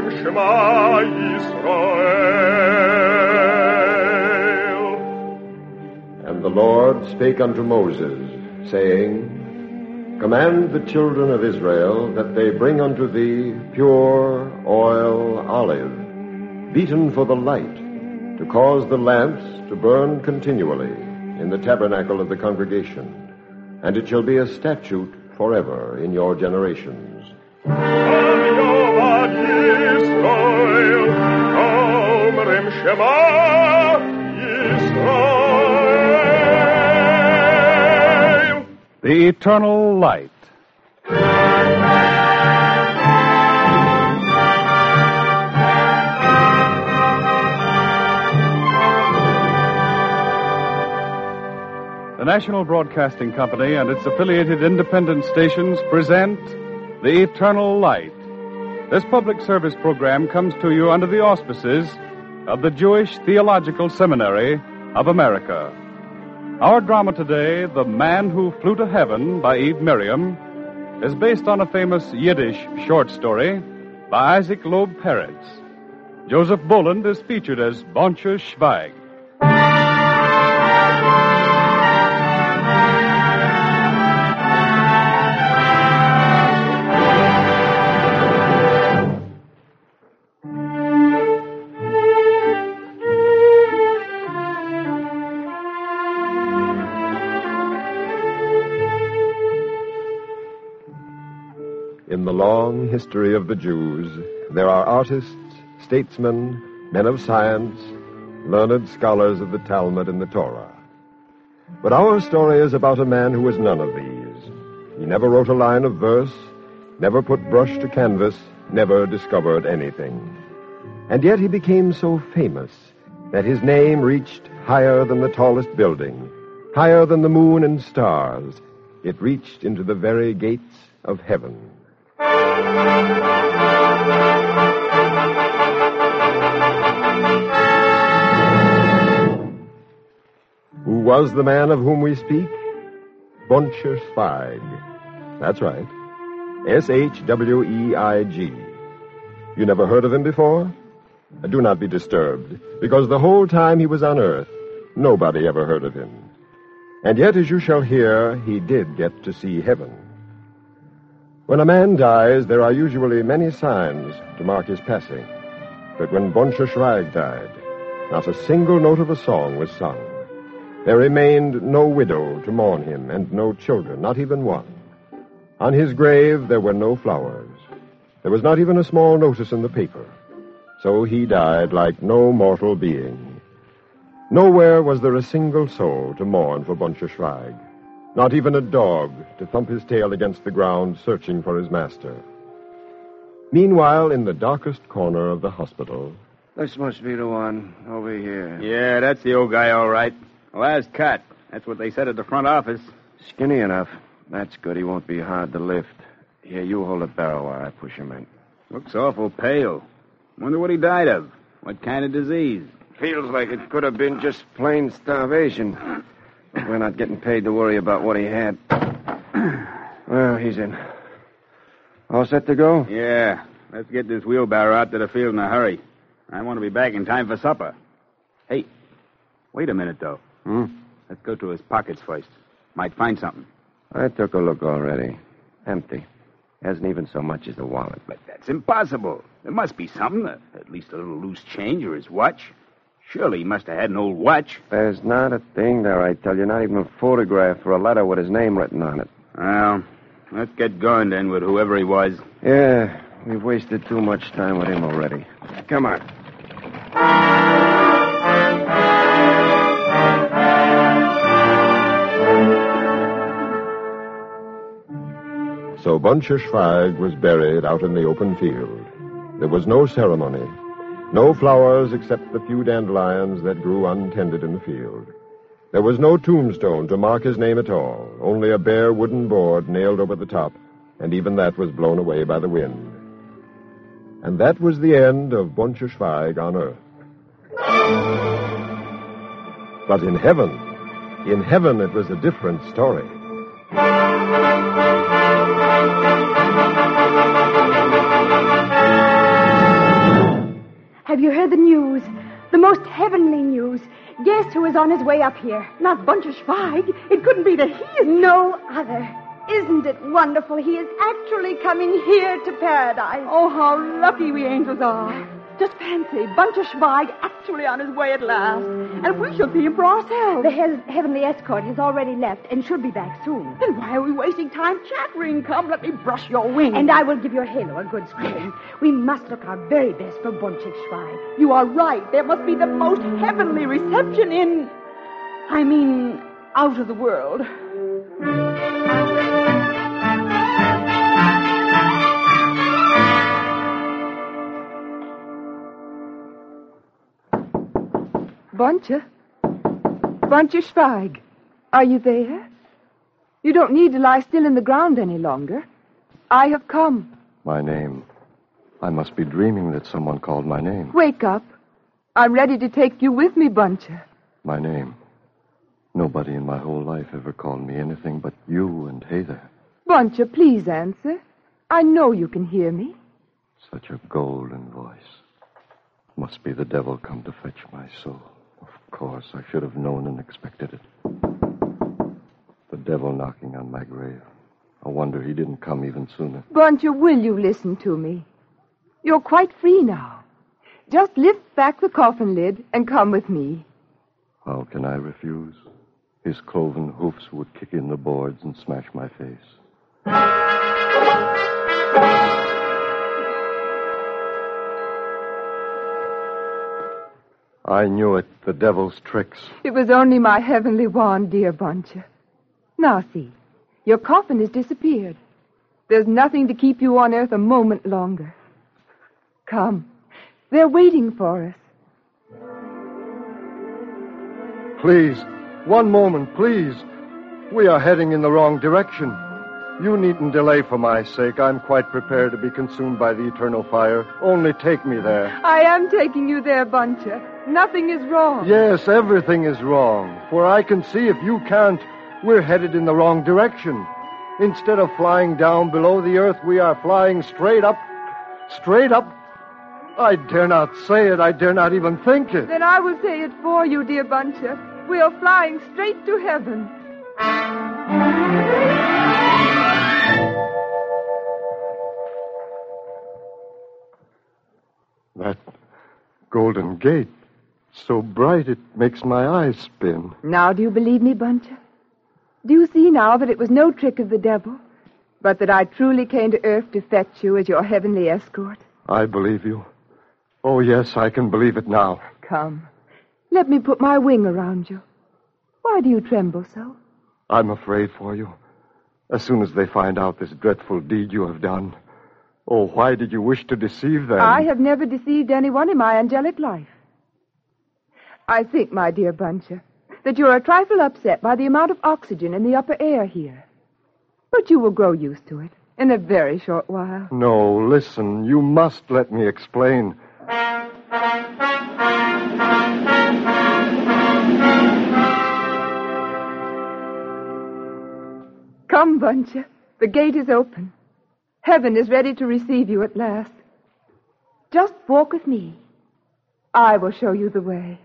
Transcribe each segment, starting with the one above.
Shema Yisrael. And the Lord spake unto Moses, saying, Command the children of Israel that they bring unto thee pure oil olive, beaten for the light, to cause the lamps to burn continually in the tabernacle of the congregation. And it shall be a statute forever in your generations. Yisrael, Omrim Shema Yisrael. The Eternal Light. The National Broadcasting Company and its affiliated independent stations present The Eternal Light. This public service program comes to you under the auspices of the Jewish Theological Seminary of America. Our drama today, The Man Who Flew to Heaven by Eve Miriam, is based on a famous Yiddish short story by Isaac Loeb Peretz. Joseph Boland is featured as Boncher Schweig. In the long history of the Jews, there are artists, statesmen, men of science, learned scholars of the Talmud and the Torah. But our story is about a man who was none of these. He never wrote a line of verse, never put brush to canvas, never discovered anything. And yet he became so famous that his name reached higher than the tallest building, higher than the moon and stars. It reached into the very gates of heaven. Who was the man of whom we speak? Boncher Schweig. That's right. S-H-W-E-I-G. You never heard of him before? Do not be disturbed, because the whole time he was on earth, nobody ever heard of him. And yet, as you shall hear, he did get to see heaven. When a man dies, there are usually many signs to mark his passing. But when Boncher Schweig died, not a single note of a song was sung. There remained no widow to mourn him, and no children, not even one. On his grave, there were no flowers. There was not even a small notice in the paper. So he died like no mortal being. Nowhere was there a single soul to mourn for Boncher Schweig. Not even a dog to thump his tail against the ground searching for his master. Meanwhile, in the darkest corner of the hospital... This must be the one over here. Yeah, that's the old guy, all right. Last cut. That's what they said at the front office. Skinny enough. That's good. He won't be hard to lift. Here, you hold the barrel while I push him in. Looks awful pale. Wonder what he died of. What kind of disease? Feels like it could have been just plain starvation. But we're not getting paid to worry about what he had. Well, he's in. All set to go? Yeah. Let's get this wheelbarrow out to the field in a hurry. I want to be back in time for supper. Hey, wait a minute, though. Let's go to his pockets first. Might find something. I took a look already. Empty. Hasn't even so much as a wallet. But that's impossible. There must be something. At least a little loose change or his watch. Surely he must have had an old watch. There's not a thing there, I tell you. Not even a photograph or a letter with his name written on it. Well, let's get going then with whoever he was. Yeah, we've wasted too much time with him already. Come on. So Boncher Schweig was buried out in the open field. There was no ceremony. No flowers except the few dandelions that grew untended in the field. There was no tombstone to mark his name at all, only a bare wooden board nailed over the top, and even that was blown away by the wind. And that was the end of Boncher Schweig on earth. But in heaven it was a different story. most heavenly news. Guess who is on his way up here? Not Buncher Schweig. It couldn't be that he is... No other. Isn't it wonderful? He is actually coming here to paradise. Oh, how lucky we angels are. Just fancy, Buncher Schweig actually on his way at last. And we shall see him for ourselves. The heavenly escort has already left and should be back soon. Then why are we wasting time chattering? Come, let me brush your wings. And I will give your halo a good scrubbing. We must look our very best for Buncher Schweig. You are right. There must be the most heavenly reception in... out of the world. Buncher Schweig, are you there? You don't need to lie still in the ground any longer. I have come. My name. I must be dreaming that someone called my name. Wake up. I'm ready to take you with me, Buncher. My name. Nobody in my whole life ever called me anything but you and hey there. Buncher, please answer. I know you can hear me. Such a golden voice. Must be the devil come to fetch my soul. Of course, I should have known and expected it. The devil knocking on my grave. I wonder he didn't come even sooner. Buncher, will you listen to me? You're quite free now. Just lift back the coffin lid and come with me. How can I refuse? His cloven hoofs would kick in the boards and smash my face. I knew it, the devil's tricks. It was only my heavenly wand, dear Buncher. Now see, your coffin has disappeared. There's nothing to keep you on earth a moment longer. Come, they're waiting for us. Please, one moment, please. We are heading in the wrong direction. You needn't delay for my sake. I'm quite prepared to be consumed by the eternal fire. Only take me there. I am taking you there, Buncher. Nothing is wrong. Yes, everything is wrong. For I can see if you can't, we're headed in the wrong direction. Instead of flying down below the earth, we are flying straight up. Straight up. I dare not say it. I dare not even think it. Then I will say it for you, dear Buncher. We are flying straight to heaven. That golden gate, so bright it makes my eyes spin. Now do you believe me, Buncher? Do you see now that it was no trick of the devil, but that I truly came to earth to fetch you as your heavenly escort? I believe you. Oh, yes, I can believe it now. Come, let me put my wing around you. Why do you tremble so? I'm afraid for you. As soon as they find out this dreadful deed you have done. Oh, why did you wish to deceive them? I have never deceived anyone in my angelic life. I think, my dear Buncher, that you're a trifle upset by the amount of oxygen in the upper air here. But you will grow used to it in a very short while. No, listen, you must let me explain. Come, Buncher. The gate is open. Heaven is ready to receive you at last. Just walk with me. I will show you the way.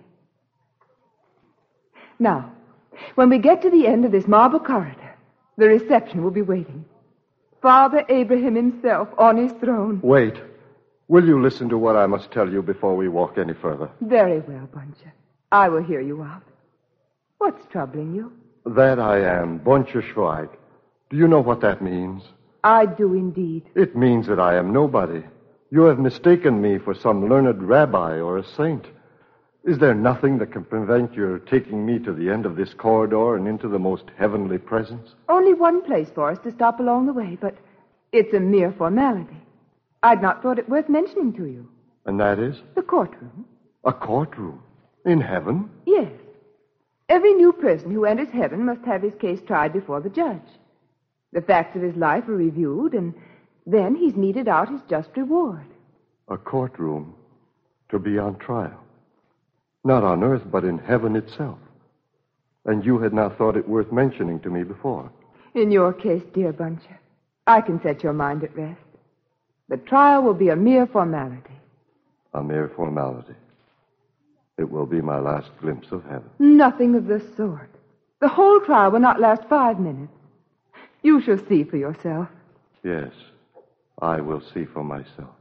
Now, when we get to the end of this marble corridor, the reception will be waiting. Father Abraham himself on his throne. Wait. Will you listen to what I must tell you before we walk any further? Very well, Buncher. I will hear you out. What's troubling you? That I am, Buncher Schweig. Do you know what that means? I do indeed. It means that I am nobody. You have mistaken me for some learned rabbi or a saint. Is there nothing that can prevent your taking me to the end of this corridor and into the most heavenly presence? Only one place for us to stop along the way, but it's a mere formality. I'd not thought it worth mentioning to you. And that is? The courtroom. A courtroom? In heaven? Yes. Every new person who enters heaven must have his case tried before the judge. The facts of his life are reviewed, and then he's meted out his just reward. A courtroom to be on trial. Not on earth, but in heaven itself. And you had not thought it worth mentioning to me before. In your case, dear Buncher, I can set your mind at rest. The trial will be a mere formality. A mere formality. It will be my last glimpse of heaven. Nothing of the sort. The whole trial will not last 5 minutes. You shall see for yourself. Yes, I will see for myself.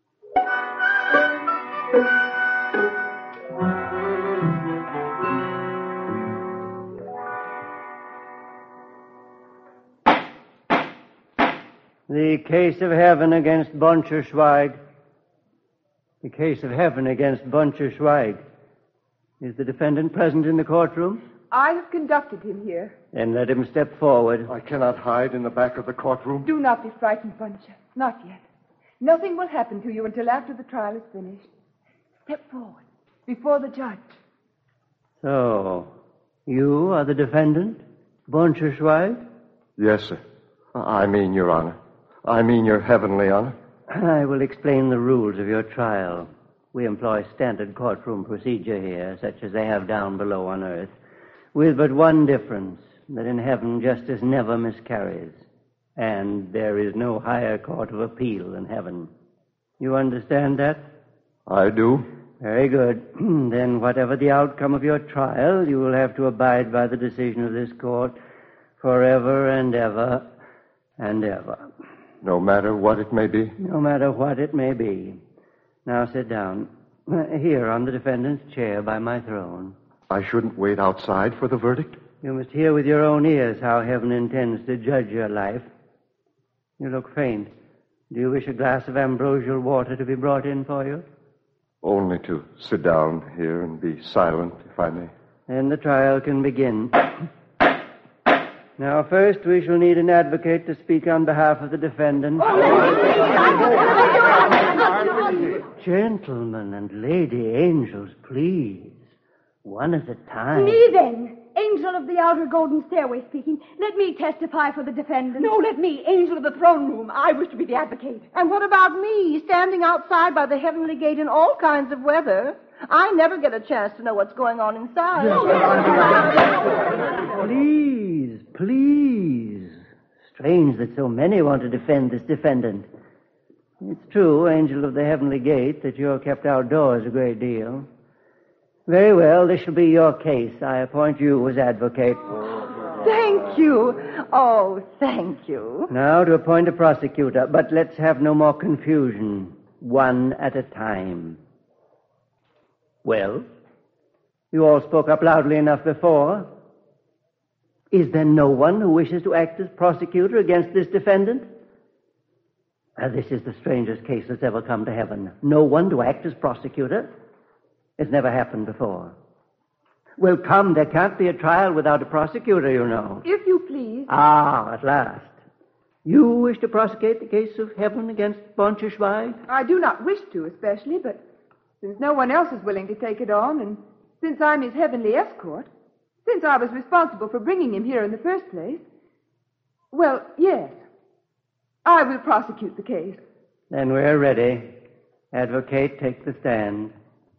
The case of heaven against Boncherschweig. The case of heaven against Boncherschweig. Is the defendant present in the courtroom? I have conducted him here. Then let him step forward. I cannot hide in the back of the courtroom. Do not be frightened, Buncher. Not yet. Nothing will happen to you until after the trial is finished. Step forward, before the judge. So, you are the defendant, Boncherschweig? Yes, sir. I mean, Your Honor. I mean, Your Heavenly Honor. I will explain the rules of your trial. We employ standard courtroom procedure here, such as they have down below on earth, with but one difference, that in heaven justice never miscarries, and there is no higher court of appeal than heaven. You understand that? I do. Very good. Then whatever the outcome of your trial, you will have to abide by the decision of this court forever and ever and ever. No matter what it may be? No matter what it may be. Now sit down. Here on the defendant's chair by my throne. I shouldn't wait outside for the verdict? You must hear with your own ears how heaven intends to judge your life. You look faint. Do you wish a glass of ambrosial water to be brought in for you? Only to sit down here and be silent, if I may. Then the trial can begin. Now, first, we shall need an advocate to speak on behalf of the defendant. Gentlemen and lady angels, please. One at a time. Me, then. Angel of the outer golden stairway speaking. Let me testify for the defendant. No, let me, angel of the throne room. I wish to be the advocate. And what about me, standing outside by the heavenly gate in all kinds of weather? I never get a chance to know what's going on inside. Please, please. Strange that so many want to defend this defendant. It's true, angel of the heavenly gate, that you're kept outdoors a great deal. Very well, this shall be your case. I appoint you as advocate. Thank you. Oh, thank you. Now to appoint a prosecutor, but let's have no more confusion. One at a time. Well, you all spoke up loudly enough before. Is there no one who wishes to act as prosecutor against this defendant? This is the strangest case that's ever come to heaven. No one to act as prosecutor? It's never happened before. Well, come, there can't be a trial without a prosecutor, you know. If you please. Ah, at last. You wish to prosecute the case of heaven against Boncherschweig? I do not wish to, especially, but since no one else is willing to take it on, and since I'm his heavenly escort, since I was responsible for bringing him here in the first place, well, yes, I will prosecute the case. Then we're ready. Advocate, take the stand.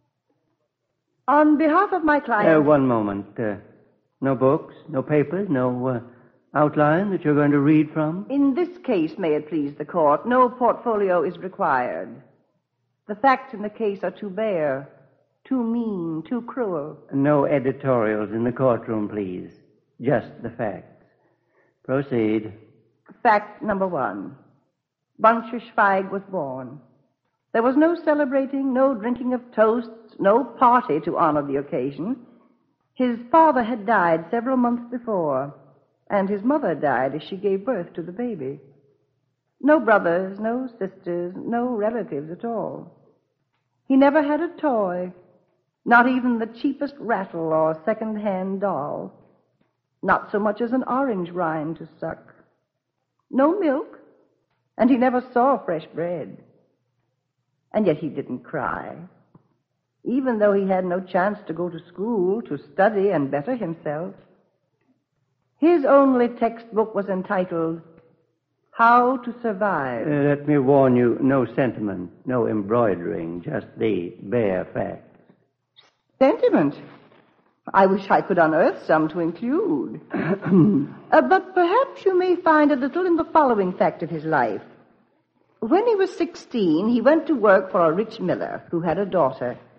On behalf of my client... One moment. No books, no papers, no outline that you're going to read from? In this case, may it please the court, no portfolio is required. The facts in the case are too bare, too mean, too cruel. No editorials in the courtroom, please. Just the facts. Proceed. Fact number 1. Boncherschweig was born. There was no celebrating, no drinking of toasts, no party to honor the occasion. His father had died several months before, and his mother died as she gave birth to the baby. No brothers, no sisters, no relatives at all. He never had a toy, not even the cheapest rattle or second-hand doll, not so much as an orange rind to suck. No milk, and he never saw fresh bread. And yet he didn't cry, even though he had no chance to go to school, to study and better himself. His only textbook was entitled, How to Survive. Let me warn you, no sentiment, no embroidering, just the bare facts. Sentiment? I wish I could unearth some to include. But perhaps you may find a little in the following fact of his life. When he was 16, he went to work for a rich miller who had a daughter.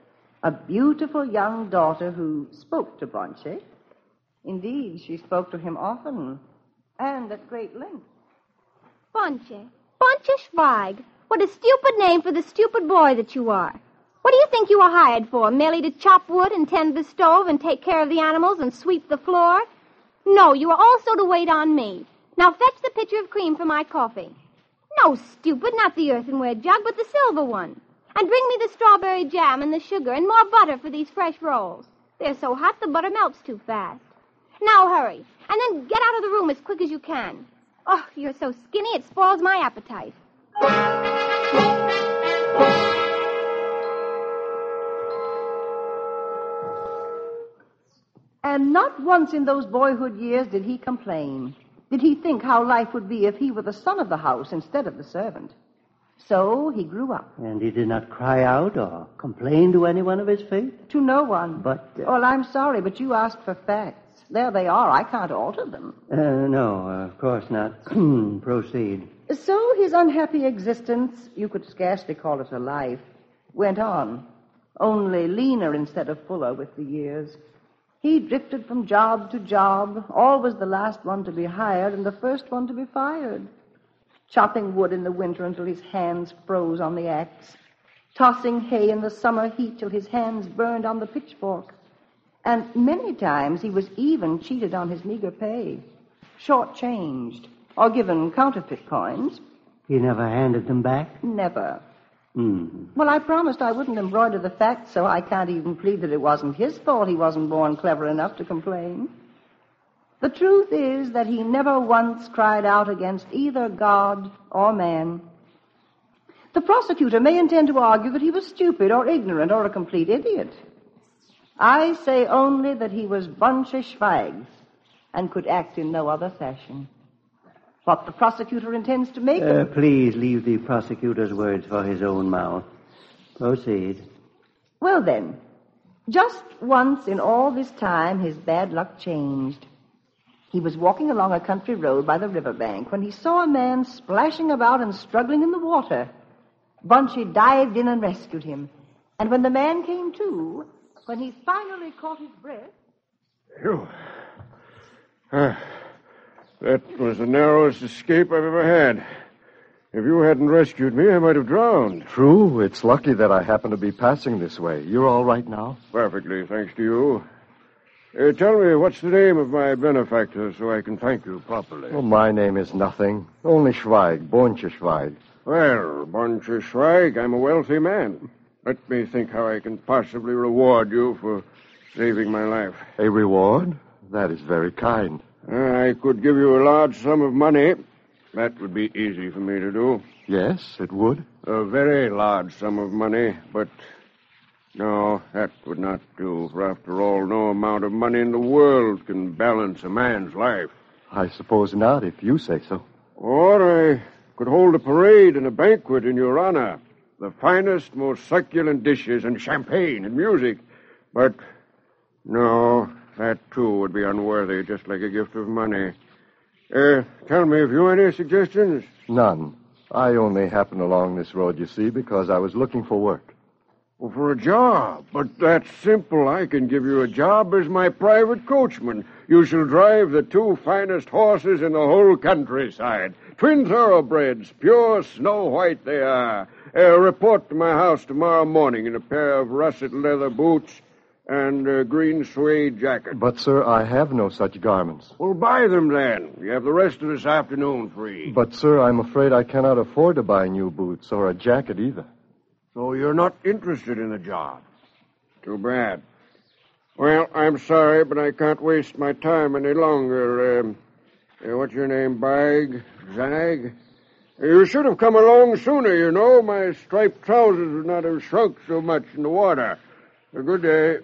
A beautiful young daughter who spoke to Bonche. Indeed, she spoke to him often and at great length. Bonche Schweig. What a stupid name for the stupid boy that you are. What do you think you were hired for? Merely to chop wood and tend the stove and take care of the animals and sweep the floor? No, you are also to wait on me. Now fetch the pitcher of cream for my coffee. No, stupid, not the earthenware jug, but the silver one. And bring me the strawberry jam and the sugar and more butter for these fresh rolls. They're so hot the butter melts too fast. Now hurry, and then get out of the room as quick as you can. Oh, you're so skinny it spoils my appetite. And not once in those boyhood years did he complain. Did he think how life would be if he were the son of the house instead of the servant? So he grew up. And he did not cry out or complain to anyone of his fate? To no one. But... Well, I'm sorry, but you asked for facts. There they are. I can't alter them. No, of course not. Proceed. So his unhappy existence, you could scarcely call it a life, went on, only leaner instead of fuller with the years. He drifted from job to job, always the last one to be hired and the first one to be fired. Chopping wood in the winter until his hands froze on the axe. Tossing hay in the summer heat till his hands burned on the pitchfork. And many times he was even cheated on his meager pay, shortchanged, or given counterfeit coins. He never handed them back? Never. Mm. Well, I promised I wouldn't embroider the facts, so I can't even plead that it wasn't his fault he wasn't born clever enough to complain. The truth is that he never once cried out against either God or man. The prosecutor may intend to argue that he was stupid or ignorant or a complete idiot. I say only that he was Bonche Schweig and could act in no other fashion. What the prosecutor intends to make of... Please leave the prosecutor's words for his own mouth. Proceed. Well, then, just once in all this time, his bad luck changed. He was walking along a country road by the riverbank when he saw a man splashing about and struggling in the water. Bonche dived in and rescued him. And when the man came to, when he finally caught his breath... Phew. That was the narrowest escape I've ever had. If you hadn't rescued me, I might have drowned. True. It's lucky that I happen to be passing this way. You're all right now? Perfectly, thanks to you. Tell me, what's the name of my benefactor so I can thank you properly? Well, my name is nothing. Only Schweig, Bonche Schweig. Well, Bonche Schweig, I'm a wealthy man. Let me think how I can possibly reward you for saving my life. A reward? That is very kind. I could give you a large sum of money. That would be easy for me to do. Yes, it would. A very large sum of money, but no, that would not do. For after all, no amount of money in the world can balance a man's life. I suppose not, if you say so. Or I could hold a parade and a banquet in your honor. The finest, most succulent dishes and champagne and music. But no, that too would be unworthy, just like a gift of money. Tell me, have you any suggestions? None. I only happened along this road, you see, because I was looking for work. Well, for a job. But that's simple. I can give you a job as my private coachman. You shall drive the two finest horses in the whole countryside. Twin thoroughbreds, pure snow white they are. Report to my house tomorrow morning in a pair of russet leather boots and a green suede jacket. But, sir, I have no such garments. Well, buy them then. You have the rest of this afternoon free. But, sir, I'm afraid I cannot afford to buy new boots or a jacket either. So you're not interested in the job. Too bad. Well, I'm sorry, but I can't waste my time any longer. What's your name, Bag? Zag? You should have come along sooner, you know. My striped trousers would not have shrunk so much in the water. A good day.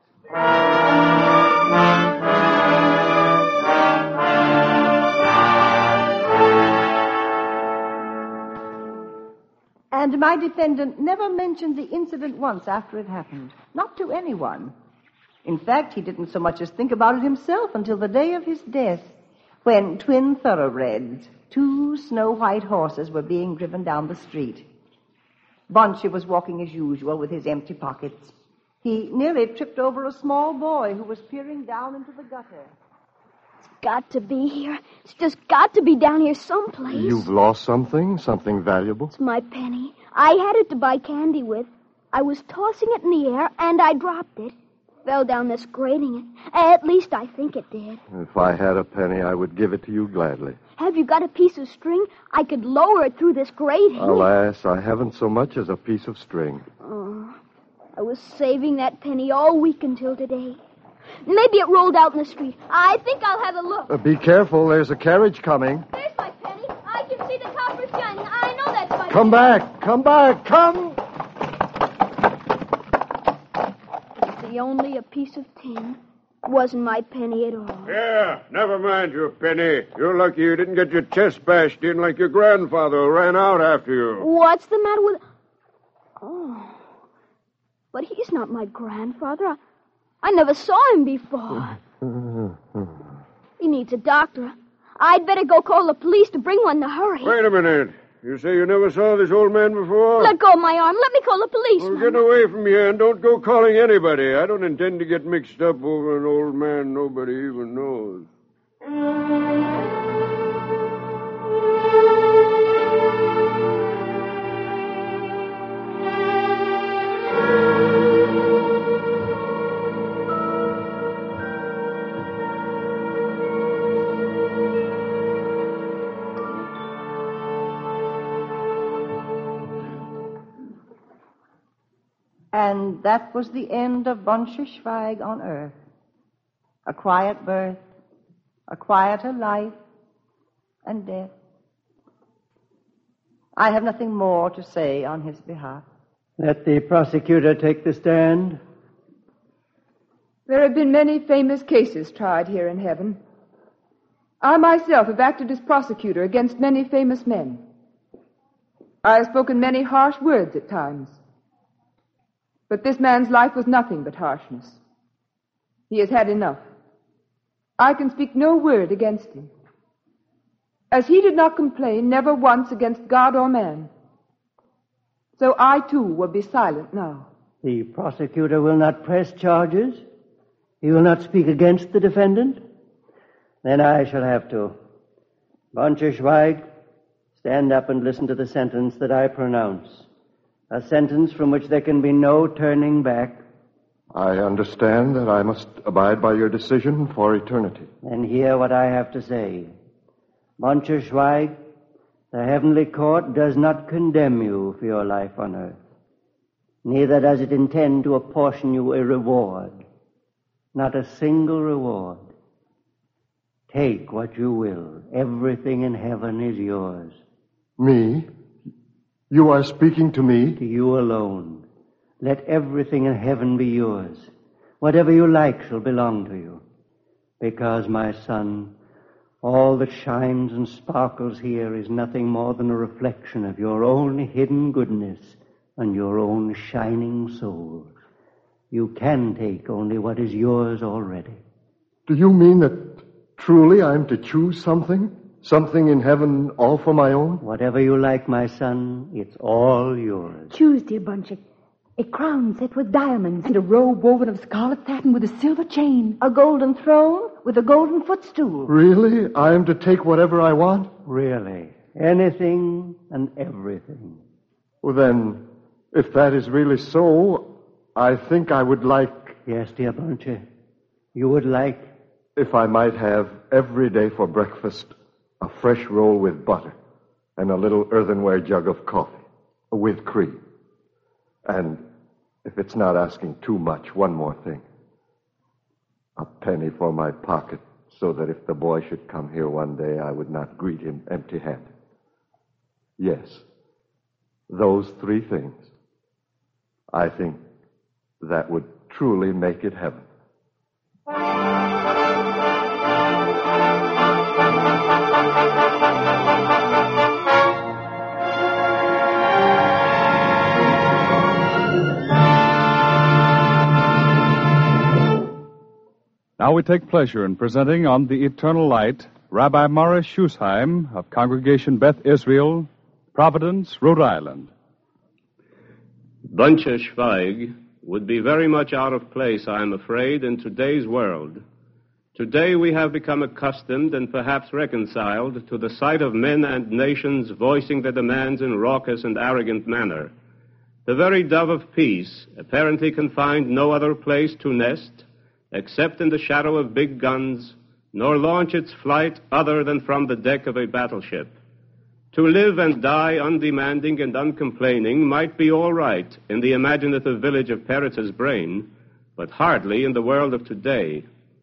And my defendant never mentioned the incident once after it happened. Not to anyone. In fact, he didn't so much as think about it himself until the day of his death, when twin thoroughbreds, two snow-white horses, were being driven down the street. Bonche was walking as usual with his empty pockets. He nearly tripped over a small boy who was peering down into the gutter. It's got to be here. It's just got to be down here someplace. You've lost something valuable? It's my penny. I had it to buy candy with. I was tossing it in the air, and I dropped it. Fell down this grating. At least I think it did. If I had a penny, I would give it to you gladly. Have you got a piece of string? I could lower it through this grating. Alas, I haven't so much as a piece of string. Oh, I was saving that penny all week until today. Maybe it rolled out in the street. I think I'll have a look. Be careful. There's a carriage coming. There's my penny. I can see the copper shining. I know that's my Come penny. back. Come back. Come. It's only a piece of tin. It wasn't my penny at all. Yeah, never mind your penny. You're lucky you didn't get your chest bashed in like your grandfather who ran out after you. What's the matter with... Oh. But he's not my grandfather. I never saw him before. He needs a doctor. I'd better go call the police to bring one in a hurry. Wait a minute. You say you never saw this old man before? Let go of my arm. Let me call the police. Well, get away from here and don't go calling anybody. I don't intend to get mixed up over an old man nobody even knows. And that was the end of Buncherschweig on earth. A quiet birth, a quieter life, and death. I have nothing more to say on his behalf. Let the prosecutor take the stand. There have been many famous cases tried here in heaven. I myself have acted as prosecutor against many famous men. I have spoken many harsh words at times. But this man's life was nothing but harshness. He has had enough. I can speak no word against him. As he did not complain never once against God or man, so I too will be silent now. The prosecutor will not press charges? He will not speak against the defendant? Then I shall have to. Buncherschweig, stand up and listen to the sentence that I pronounce. A sentence from which there can be no turning back. I understand that I must abide by your decision for eternity. And hear what I have to say. Buncherschweig, the heavenly court does not condemn you for your life on earth. Neither does it intend to apportion you a reward. Not a single reward. Take what you will. Everything in heaven is yours. Me? You are speaking to me? To you alone. Let everything in heaven be yours. Whatever you like shall belong to you. Because, my son, all that shines and sparkles here is nothing more than a reflection of your own hidden goodness and your own shining soul. You can take only what is yours already. Do you mean that truly I am to choose something? Something in heaven all for my own? Whatever you like, my son, it's all yours. Choose, dear Buncher. A crown set with diamonds and a robe woven of scarlet satin with a silver chain. A golden throne with a golden footstool. Really? I am to take whatever I want? Really. Anything and everything. Well, then, if that is really so, I think I would like... Yes, dear Buncher. You would like... If I might have every day for breakfast a fresh roll with butter and a little earthenware jug of coffee with cream. And if it's not asking too much, one more thing. A penny for my pocket so that if the boy should come here one day, I would not greet him empty-handed. Yes, those three things. I think that would truly make it heaven. Now we take pleasure in presenting on The Eternal Light Rabbi Morris Schusheim of Congregation Beth Israel, Providence, Rhode Island. Buncherschweig would be very much out of place, I am afraid, in today's world. Today we have become accustomed and perhaps reconciled to the sight of men and nations voicing their demands in raucous and arrogant manner. The very dove of peace apparently can find no other place to nest except in the shadow of big guns, nor launch its flight other than from the deck of a battleship. To live and die undemanding and uncomplaining might be all right in the imaginative village of Peretz's brain, but hardly in the world of today.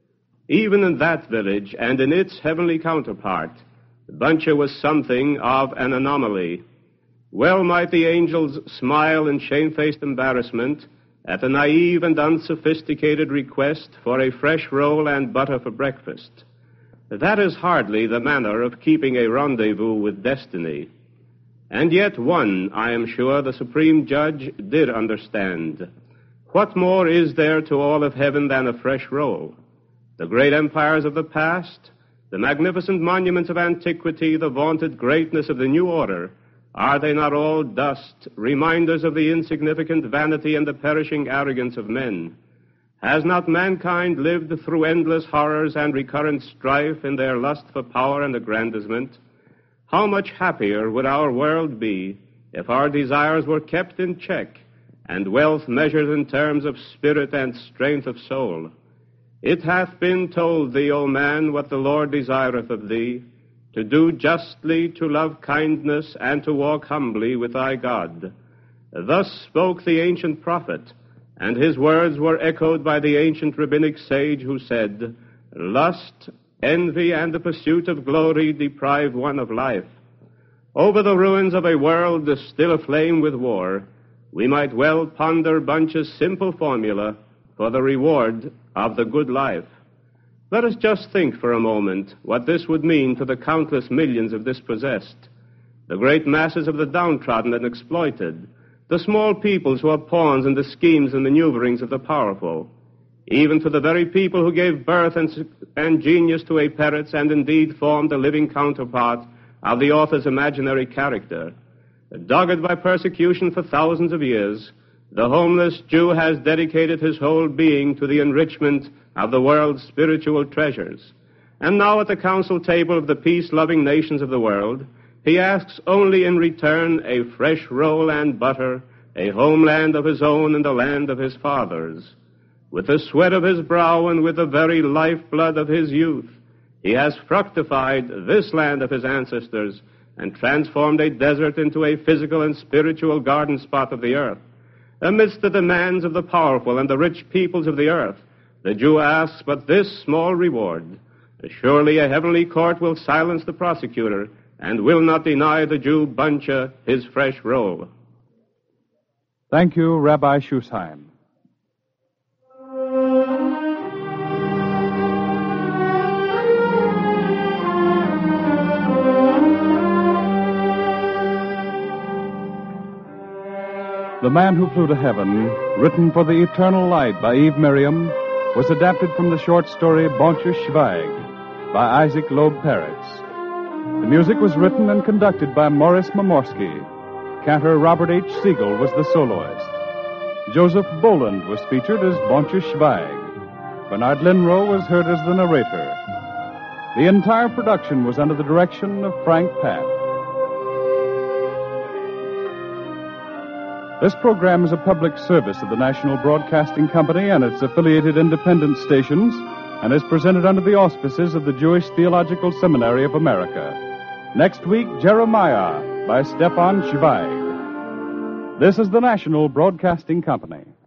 Even in that village and in its heavenly counterpart, Buncher was something of an anomaly. Well might the angels smile in shamefaced embarrassment at a naive and unsophisticated request for a fresh roll and butter for breakfast. That is hardly the manner of keeping a rendezvous with destiny. And yet one, I am sure, the Supreme Judge did understand. What more is there to all of heaven than a fresh roll? The great empires of the past, the magnificent monuments of antiquity, the vaunted greatness of the new order, are they not all dust, reminders of the insignificant vanity and the perishing arrogance of men? Has not mankind lived through endless horrors and recurrent strife in their lust for power and aggrandizement? How much happier would our world be if our desires were kept in check and wealth measured in terms of spirit and strength of soul? It hath been told thee, O man, what the Lord desireth of thee, to do justly, to love kindness, and to walk humbly with thy God. Thus spoke the ancient prophet, and his words were echoed by the ancient rabbinic sage who said, lust, envy, and the pursuit of glory deprive one of life. Over the ruins of a world still aflame with war, we might well ponder Bunch's simple formula for the reward of the good life. Let us just think for a moment what this would mean to the countless millions of dispossessed, the great masses of the downtrodden and exploited, the small peoples who are pawns in the schemes and maneuverings of the powerful, even to the very people who gave birth and genius to a Peretz and indeed formed the living counterpart of the author's imaginary character. Dogged by persecution for thousands of years, the homeless Jew has dedicated his whole being to the enrichment of the world's spiritual treasures. And now at the council table of the peace-loving nations of the world, he asks only in return a fresh roll and butter, a homeland of his own and the land of his fathers. With the sweat of his brow and with the very lifeblood of his youth, he has fructified this land of his ancestors and transformed a desert into a physical and spiritual garden spot of the earth. Amidst the demands of the powerful and the rich peoples of the earth, the Jew asks but this small reward. Surely a heavenly court will silence the prosecutor and will not deny the Jew Buncher his fresh roll. Thank you, Rabbi Schusheim. The Man Who Flew to Heaven, written for the Eternal Light by Eve Merriam, was adapted from the short story Boncher Schweig by Isaac Loeb Peretz. The music was written and conducted by Morris Momorsky. Cantor Robert H. Siegel was the soloist. Joseph Boland was featured as Boncher Schweig. Bernard Linrow was heard as the narrator. The entire production was under the direction of Frank Papp. This program is a public service of the National Broadcasting Company and its affiliated independent stations, and is presented under the auspices of the Jewish Theological Seminary of America. Next week, Jeremiah by Stefan Zweig. This is the National Broadcasting Company.